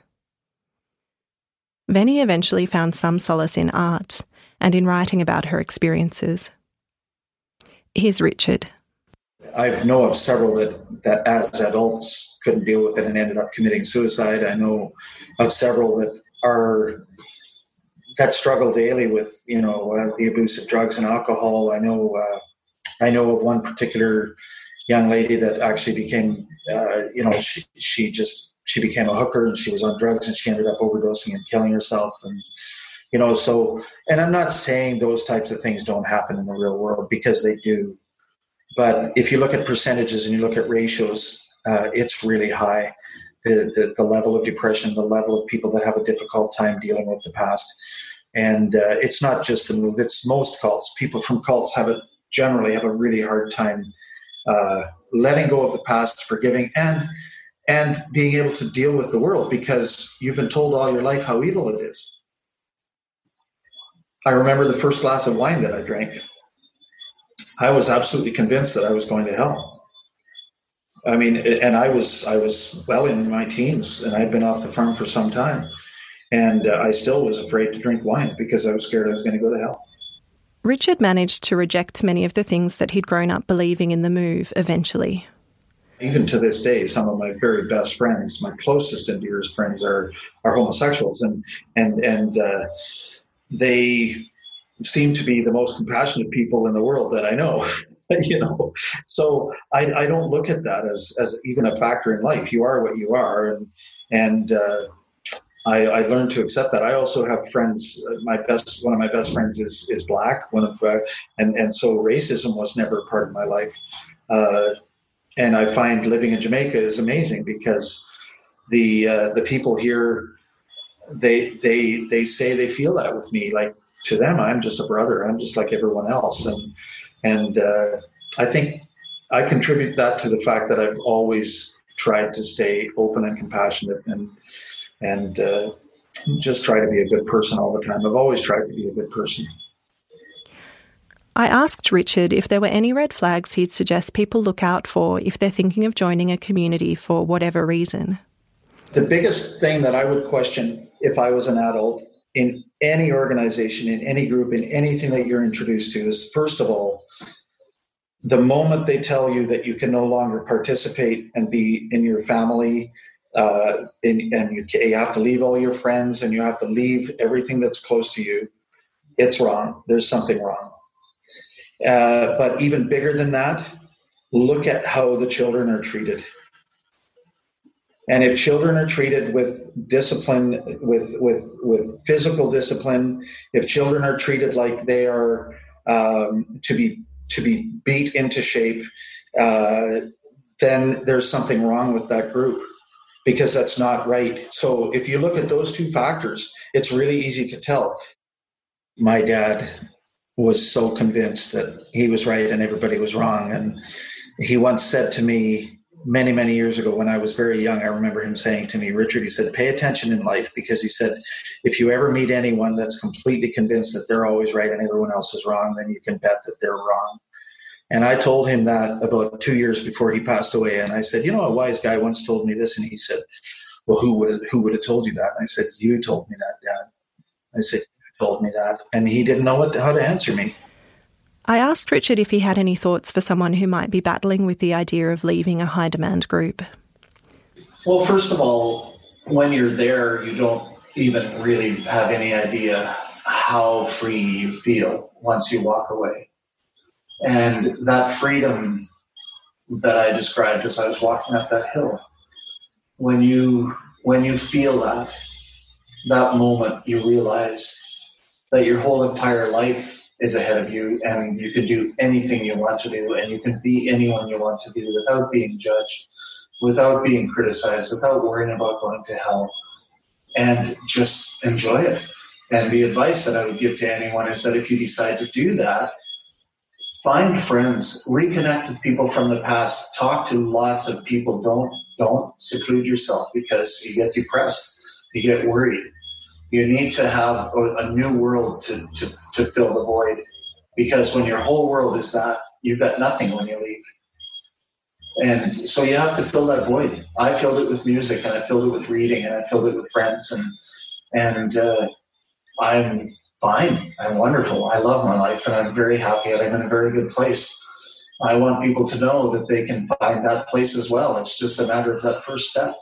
Venny eventually found some solace in art and in writing about her experiences. Here's Richard. I know of several that, that as adults couldn't deal with it and ended up committing suicide. I know of several that are that struggle daily with, you know, uh, the abuse of drugs and alcohol. I know, uh, I know of one particular young lady that actually became, uh, you know, she she just she became a hooker and she was on drugs and she ended up overdosing and killing herself. And you know, so, and I'm not saying those types of things don't happen in the real world, because they do. But if you look at percentages and you look at ratios, uh, it's really high. The, the the level of depression, the level of people that have a difficult time dealing with the past. And uh, it's not just the move, it's most cults. People from cults have a, generally have a really hard time uh, letting go of the past, forgiving, and and being able to deal with the world, because you've been told all your life how evil it is. I remember the first glass of wine that I drank. I was absolutely convinced that I was going to hell. I mean, and I was I was well in my teens, and I'd been off the farm for some time, and uh, I still was afraid to drink wine because I was scared I was going to go to hell. Richard managed to reject many of the things that he'd grown up believing in the move eventually. Even to this day, some of my very best friends, my closest and dearest friends, are are homosexuals, and and and uh, they seem to be the most compassionate people in the world that I know. You know, so I, I don't look at that as, as even a factor in life. You are what you are, and and uh, I, I learned to accept that. I also have friends. Uh, my best one of my best friends is is black. One of uh, and and so racism was never a part of my life. Uh, and I find living in Jamaica is amazing, because the uh, the people here, they they they say they feel that with me. Like, to them, I'm just a brother. I'm just like everyone else. And and uh, I think I contribute that to the fact that I've always tried to stay open and compassionate, and and uh, just try to be a good person all the time. I've always tried to be a good person. I asked Richard if there were any red flags he'd suggest people look out for if they're thinking of joining a community for whatever reason. The biggest thing that I would question if I was an adult in any organization, in any group, in anything that you're introduced to is, first of all, the moment they tell you that you can no longer participate and be in your family, uh, in, and you, you have to leave all your friends and you have to leave everything that's close to you, it's wrong. There's something wrong. Uh, but even bigger than that, look at how the children are treated. And if children are treated with discipline, with with with physical discipline, if children are treated like they are um, to be to be beat into shape, uh, then there's something wrong with that group, because that's not right. So if you look at those two factors, it's really easy to tell. My dad was so convinced that he was right and everybody was wrong, and he once said to me, many, many years ago when I was very young, I remember him saying to me, Richard, he said, pay attention in life, because he said, if you ever meet anyone that's completely convinced that they're always right and everyone else is wrong, then you can bet that they're wrong. And I told him that about two years before he passed away. And I said, you know, a wise guy once told me this, and he said, well, who would have, who would have told you that? And I said, you told me that, Dad. I said, you told me that. And he didn't know what how to answer me. I asked Richard if he had any thoughts for someone who might be battling with the idea of leaving a high-demand group. Well, first of all, when you're there, you don't even really have any idea how free you feel once you walk away. And that freedom that I described as I was walking up that hill, when you when you feel that, that moment, you realize that your whole entire life is ahead of you, and you can do anything you want to do, and you can be anyone you want to be without being judged, without being criticized, without worrying about going to hell, and just enjoy it. And the advice that I would give to anyone is that if you decide to do that, find friends, reconnect with people from the past, talk to lots of people. Don't don't seclude yourself because you get depressed, you get worried. You need to have a, a new world to, to, to fill the void, because when your whole world is that, you've got nothing when you leave. And so you have to fill that void. I filled it with music, and I filled it with reading, and I filled it with friends, and and uh, I'm fine. I'm wonderful. I love my life, and I'm very happy, and I'm in a very good place. I want people to know that they can find that place as well. It's just a matter of that first step.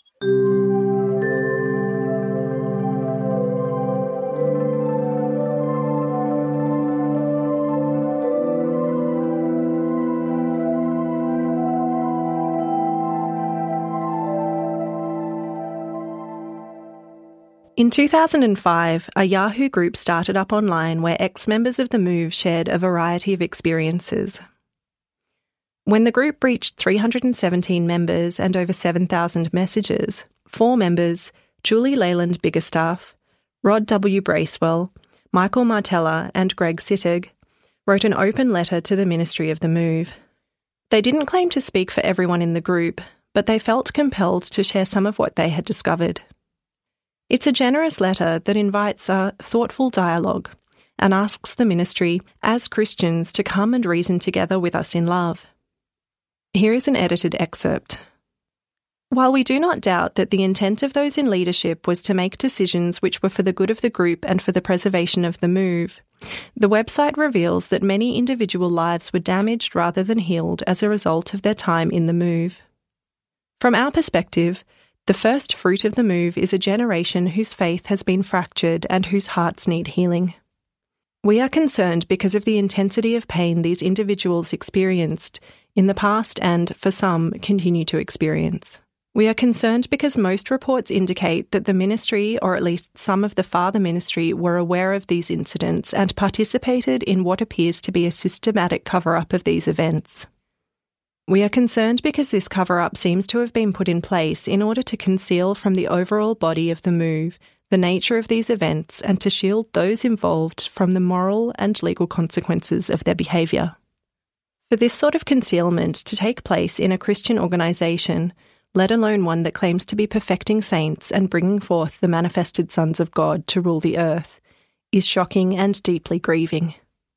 In two thousand five, a Yahoo group started up online where ex-members of the Move shared a variety of experiences. When the group reached three hundred seventeen members and over seven thousand messages, four members, Julie Leyland Biggerstaff, Rod W. Bracewell, Michael Martella and Greg Sittig, wrote an open letter to the Ministry of the Move. They didn't claim to speak for everyone in the group, but they felt compelled to share some of what they had discovered. It's a generous letter that invites a thoughtful dialogue and asks the ministry, as Christians, to come and reason together with us in love. Here is an edited excerpt. While we do not doubt that the intent of those in leadership was to make decisions which were for the good of the group and for the preservation of the Move, the website reveals that many individual lives were damaged rather than healed as a result of their time in the Move. From our perspective, the first fruit of the Move is a generation whose faith has been fractured and whose hearts need healing. We are concerned because of the intensity of pain these individuals experienced in the past and, for some, continue to experience. We are concerned because most reports indicate that the ministry, or at least some of the father ministry, were aware of these incidents and participated in what appears to be a systematic cover-up of these events. We are concerned because this cover-up seems to have been put in place in order to conceal from the overall body of the Move the nature of these events and to shield those involved from the moral and legal consequences of their behaviour. For this sort of concealment to take place in a Christian organisation, let alone one that claims to be perfecting saints and bringing forth the manifested sons of God to rule the earth, is shocking and deeply grieving.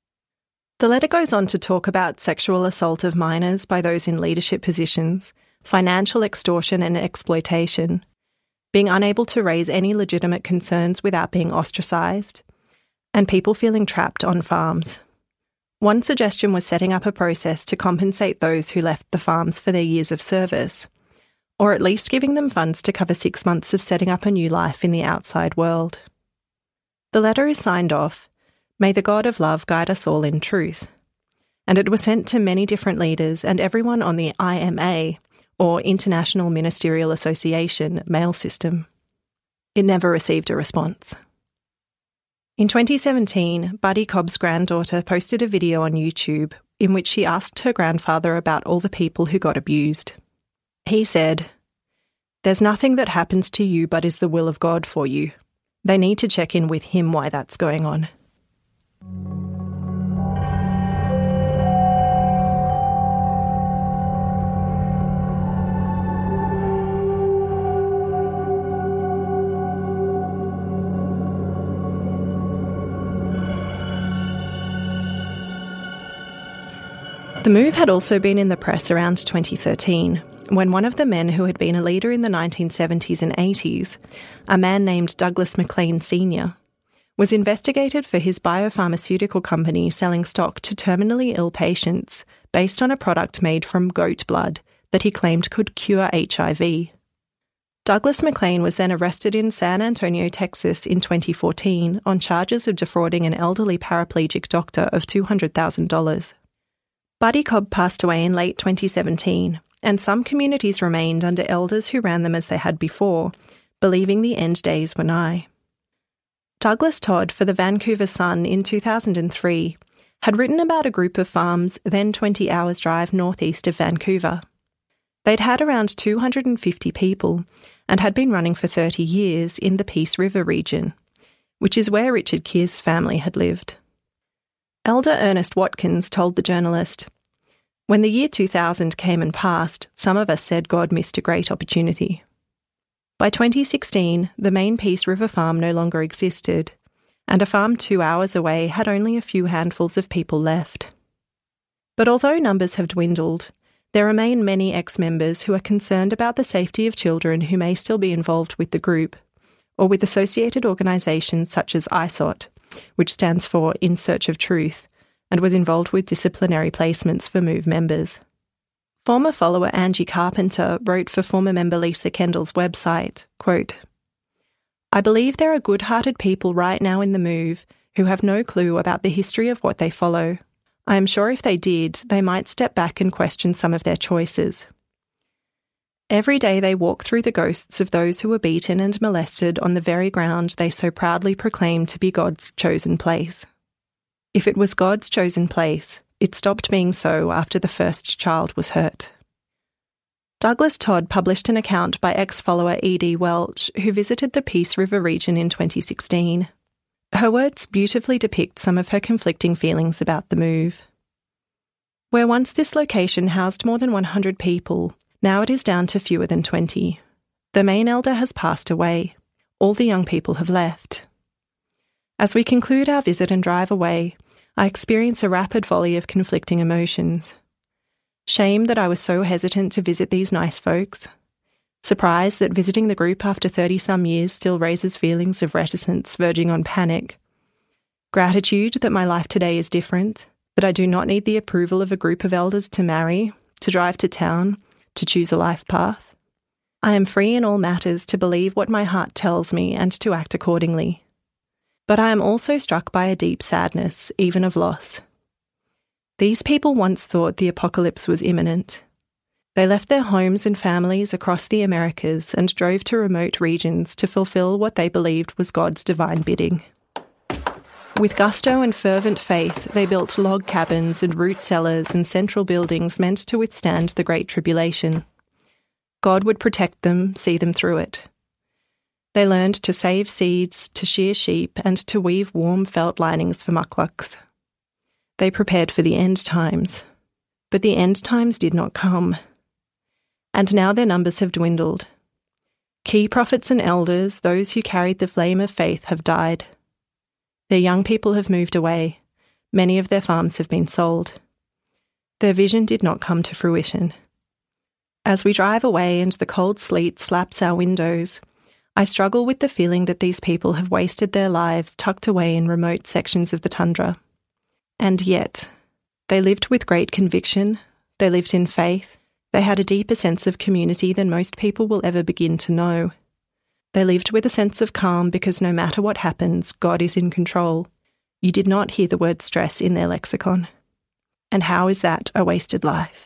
The letter goes on to talk about sexual assault of minors by those in leadership positions, financial extortion and exploitation, being unable to raise any legitimate concerns without being ostracised, and people feeling trapped on farms. One suggestion was setting up a process to compensate those who left the farms for their years of service, or at least giving them funds to cover six months of setting up a new life in the outside world. The letter is signed off, "May the God of love guide us all in truth," and it was sent to many different leaders and everyone on the I M A, or International Ministerial Association, mail system. It never received a response. In twenty seventeen, Buddy Cobb's granddaughter posted a video on YouTube in which she asked her grandfather about all the people who got abused. He said, "There's nothing that happens to you but is the will of God for you. They need to check in with him why that's going on." The Move had also been in the press around twenty thirteen, when one of the men who had been a leader in the nineteen seventies and eighties, a man named Douglas MacLean Senior, was investigated for his biopharmaceutical company selling stock to terminally ill patients based on a product made from goat blood that he claimed could cure H I V. Douglas MacLean was then arrested in San Antonio, Texas in twenty fourteen on charges of defrauding an elderly paraplegic doctor of two hundred thousand dollars. Buddy Cobb passed away in late twenty seventeen, and some communities remained under elders who ran them as they had before, believing the end days were nigh. Douglas Todd for the Vancouver Sun in two thousand three had written about a group of farms then twenty hours drive northeast of Vancouver. They'd had around two hundred fifty people and had been running for thirty years in the Peace River region, which is where Richard Keir's family had lived. Elder Ernest Watkins told the journalist, "When the year two thousand came and passed, some of us said God missed a great opportunity. By twenty sixteen, the main Peace River farm no longer existed, and a farm two hours away had only a few handfuls of people left. But although numbers have dwindled, there remain many ex-members who are concerned about the safety of children who may still be involved with the group, or with associated organisations such as I S O T, which stands for In Search of Truth, and was involved with disciplinary placements for MOVE members." Former follower Angie Carpenter wrote for former member Lisa Kendall's website, quote, "I believe there are good-hearted people right now in the MOVE who have no clue about the history of what they follow. I am sure if they did, they might step back and question some of their choices. Every day they walk through the ghosts of those who were beaten and molested on the very ground they so proudly proclaim to be God's chosen place. If it was God's chosen place, it stopped being so after the first child was hurt." Douglas Todd published an account by ex-follower E D Welch, who visited the Peace River region in twenty sixteen. Her words beautifully depict some of her conflicting feelings about the move. "Where once this location housed more than one hundred people, now it is down to fewer than twenty. The main elder has passed away. All the young people have left. As we conclude our visit and drive away, I experience a rapid volley of conflicting emotions. Shame that I was so hesitant to visit these nice folks. Surprise that visiting the group after thirty-some years still raises feelings of reticence verging on panic. Gratitude that my life today is different, that I do not need the approval of a group of elders to marry, to drive to town, to choose a life path. I am free in all matters to believe what my heart tells me and to act accordingly. But I am also struck by a deep sadness, even of loss. These people once thought the apocalypse was imminent. They left their homes and families across the Americas and drove to remote regions to fulfill what they believed was God's divine bidding. With gusto and fervent faith, they built log cabins and root cellars and central buildings meant to withstand the Great Tribulation. God would protect them, see them through it. They learned to save seeds, to shear sheep, and to weave warm felt linings for mucklucks. They prepared for the end times. But the end times did not come. And now their numbers have dwindled. Key prophets and elders, those who carried the flame of faith, have died. Their young people have moved away. Many of their farms have been sold. Their vision did not come to fruition. As we drive away and the cold sleet slaps our windows, I struggle with the feeling that these people have wasted their lives tucked away in remote sections of the tundra. And yet, they lived with great conviction, they lived in faith, they had a deeper sense of community than most people will ever begin to know. They lived with a sense of calm because no matter what happens, God is in control. You did not hear the word stress in their lexicon. And how is that a wasted life?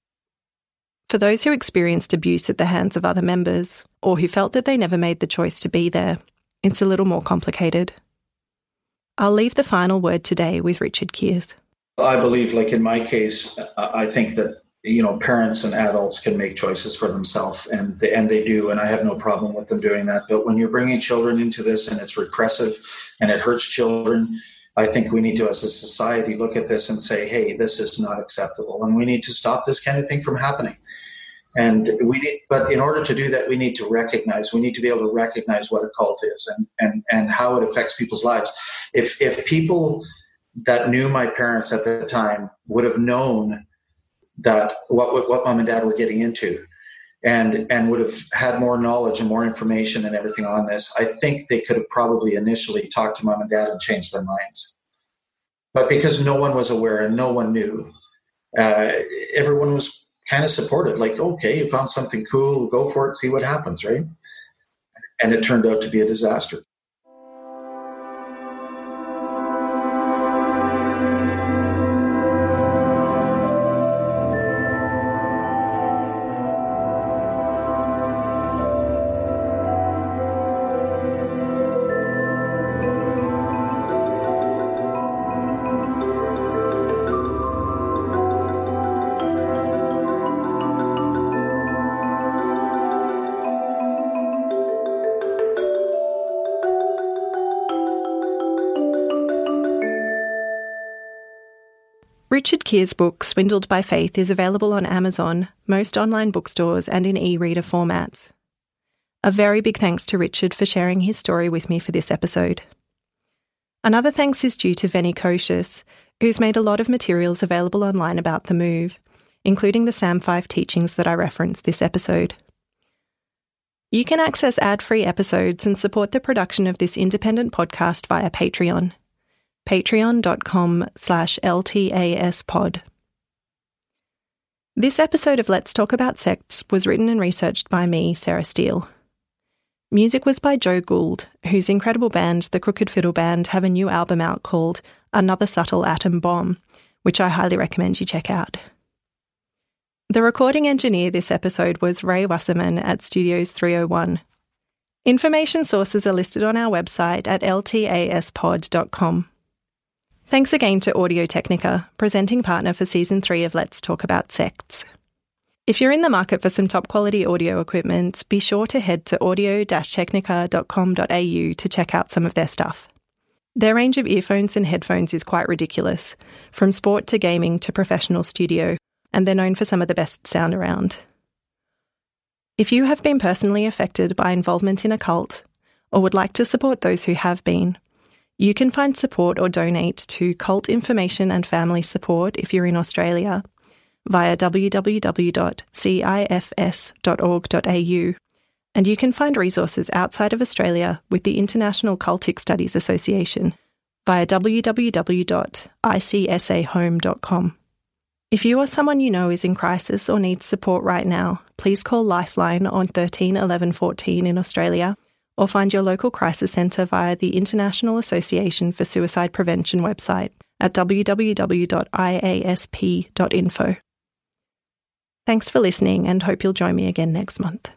For those who experienced abuse at the hands of other members, or who felt that they never made the choice to be there, it's a little more complicated. I'll leave the final word today with Richard Keir. I believe, like in my case, I think that, you know, parents and adults can make choices for themselves, and they, and they do, and I have no problem with them doing that. But when you're bringing children into this and it's repressive and it hurts children, I think we need to, as a society, look at this and say, hey, this is not acceptable, and we need to stop this kind of thing from happening. And we need, but in order to do that, we need to recognize, we need to be able to recognize what a cult is and, and, and how it affects people's lives. If if people that knew my parents at the time would have known that what what mom and dad were getting into, and and would have had more knowledge and more information and everything on this, I think they could have probably initially talked to mom and dad and changed their minds. But because no one was aware and no one knew, uh, everyone was kind of supportive. Like, okay, you found something cool, go for it, see what happens, right? And it turned out to be a disaster. Richard Keir's book, Swindled by Faith, is available on Amazon, most online bookstores, and in e-reader formats. A very big thanks to Richard for sharing his story with me for this episode. Another thanks is due to Venny Kocius, who's made a lot of materials available online about the move, including the Sam five teachings that I referenced this episode. You can access ad-free episodes and support the production of this independent podcast via Patreon. patreon.com slash ltaspod. This episode of Let's Talk About Sects was written and researched by me, Sarah Steele. Music was by Joe Gould, whose incredible band, the Crooked Fiddle Band, have a new album out called Another Subtle Atom Bomb, which I highly recommend you check out. The recording engineer this episode was Ray Wasserman at Studios three oh one. Information sources are listed on our website at l t a s pod dot com. Thanks again to Audio-Technica, presenting partner for Season three of Let's Talk About Sects. If you're in the market for some top-quality audio equipment, be sure to head to audio dash technica dot com dot a u to check out some of their stuff. Their range of earphones and headphones is quite ridiculous, from sport to gaming to professional studio, and they're known for some of the best sound around. If you have been personally affected by involvement in a cult, or would like to support those who have been, you can find support or donate to Cult Information and Family Support if you're in Australia via w w w dot c i f s dot org dot a u, and you can find resources outside of Australia with the International Cultic Studies Association via w w w dot i c s a home dot com. If you or someone you know is in crisis or needs support right now, please call Lifeline on thirteen eleven fourteen in Australia, or find your local crisis centre via the International Association for Suicide Prevention website at w w w dot i a s p dot info. Thanks for listening, and hope you'll join me again next month.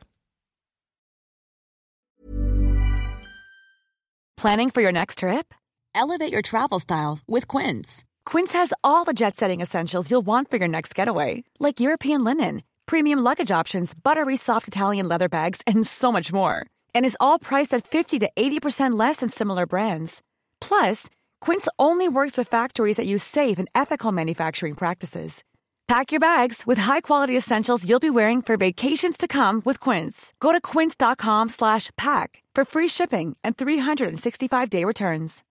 Planning for your next trip? Elevate your travel style with Quince. Quince has all the jet-setting essentials you'll want for your next getaway, like European linen, premium luggage options, buttery soft Italian leather bags, and so much more. And is all priced at fifty to eighty percent less than similar brands. Plus, Quince only works with factories that use safe and ethical manufacturing practices. Pack your bags with high-quality essentials you'll be wearing for vacations to come with Quince. Go to quince.com slash pack for free shipping and three sixty-five day returns.